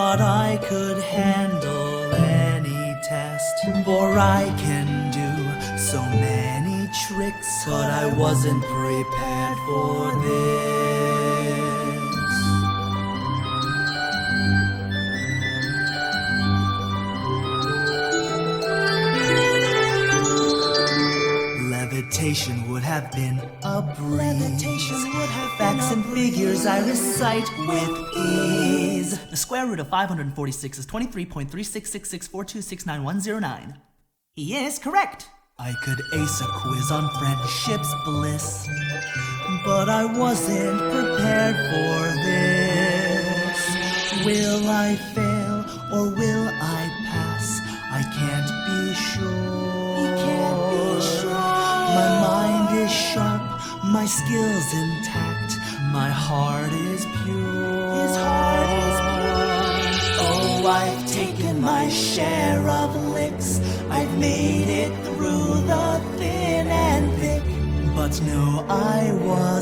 thought I could handle any test, for I can do so many tricks, but I wasn't prepared for this. Levitation would have been a breeze. Facts and figures I recite with ease. The square root of 546 is 23.36664269,109. He is correct. I could ace a quiz on friendship's bliss, but I wasn't prepared for this. Will I fail or will I pass? I can't be sure. He can't be sure. My mind is sharp, my skills intact, my heart is pure. His heart is pure. Oh, I've taken my share of licks, I've made it through the thin and thick, but no, I was